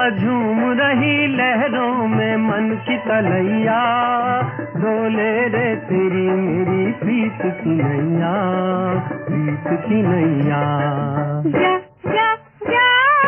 झूम रही लहरों में मन की तलैया, डोले रे तेरी मेरी प्रीत की नैया, प्रीत की नैया। जा जा जा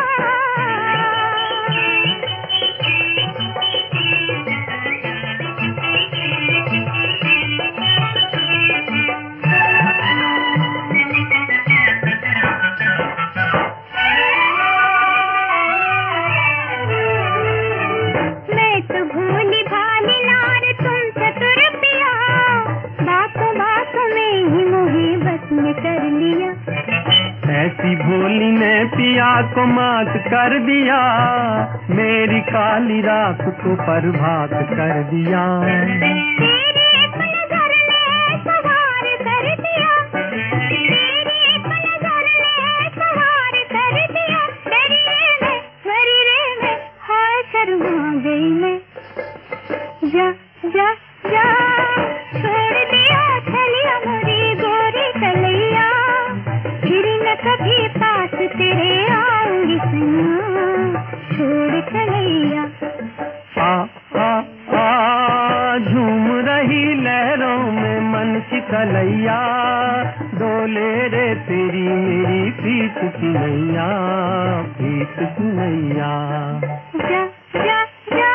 कर लिया, ऐसी भोली ने पिया को मात कर दिया, मेरी काली रात को प्रभात कर दिया। तेरी एक नजर ने सवार कर दिया, तेरी एक नजर ने सवार कर दिया। डरी रे मैं हाय शर्मा गई मैं। जा जा जा छोड़ दिया छलिया मोरी गोरी कलैया, फिर न कभी पास तेरे आऊंगी सैया, छोड़ कलैया। झूम रही लहरों में मन की कलैया, डोले रे तेरी मेरी प्रीत की नैया, प्रीत की नैया। जा जा जा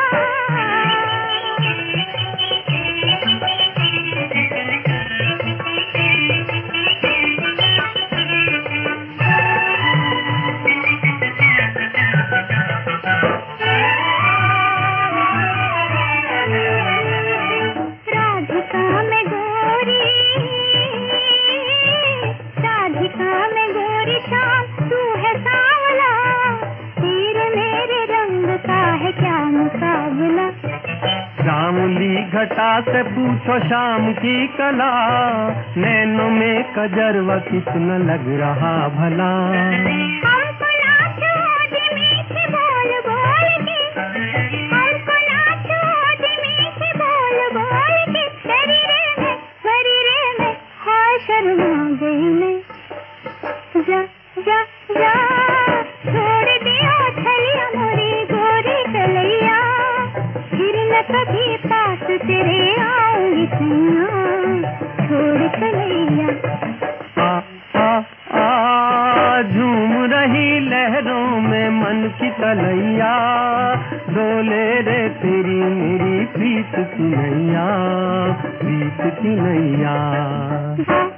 शाम तू है सांवला, तेरे मेरे रंग का है क्या मुकाबला। रामली घटा से पूछो शाम की कला, नैनों में कजरवा कितना लग रहा भला। हमको नाचो जी मीठे बोल बोल के, हमको नाचो जी मीठे बोल बोल के। डरी रे मैं हाय शर्मा गई मैं। जा जा जा छोड़ दिया छलिया मोरी गोरी कलैया, फिर न कभी पास तेरे आऊंगी सैया, छोड़ कलैया। झूम रही लहरों में मन की तलैया, डोले रे तेरी मेरी प्रीत की नैया, प्रीत की नैया।